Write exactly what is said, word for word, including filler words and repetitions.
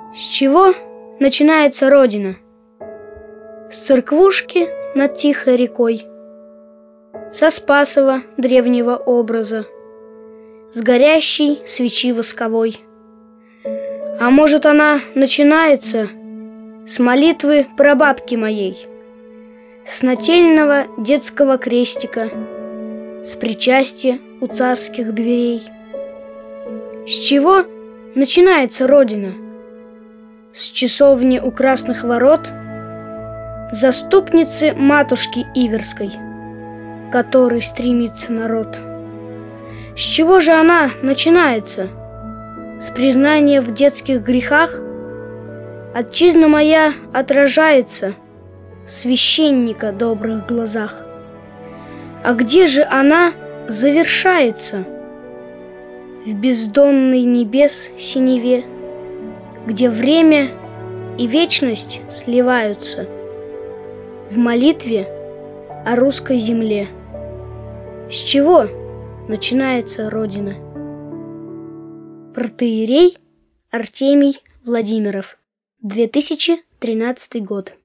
С чего начинается Родина? С церквушки над тихой рекой, со Спасова древнего образа, с горящей свечи восковой. А может, она начинается с молитвы прабабки моей, с нательного детского крестика, с причастия у царских дверей. С чего начинается Родина? С часовни у красных ворот, заступницы матушки Иверской, к которой стремится народ. С чего же она начинается? С признания в детских грехах? Отчизна моя отражается в священника добрых глазах. А где же она завершается? В бездонной небес синеве, где время и вечность сливаются, в молитве о русской земле. С чего начинается Родина? Протоиерей Артемий Владимиров, две тысячи тринадцатый год.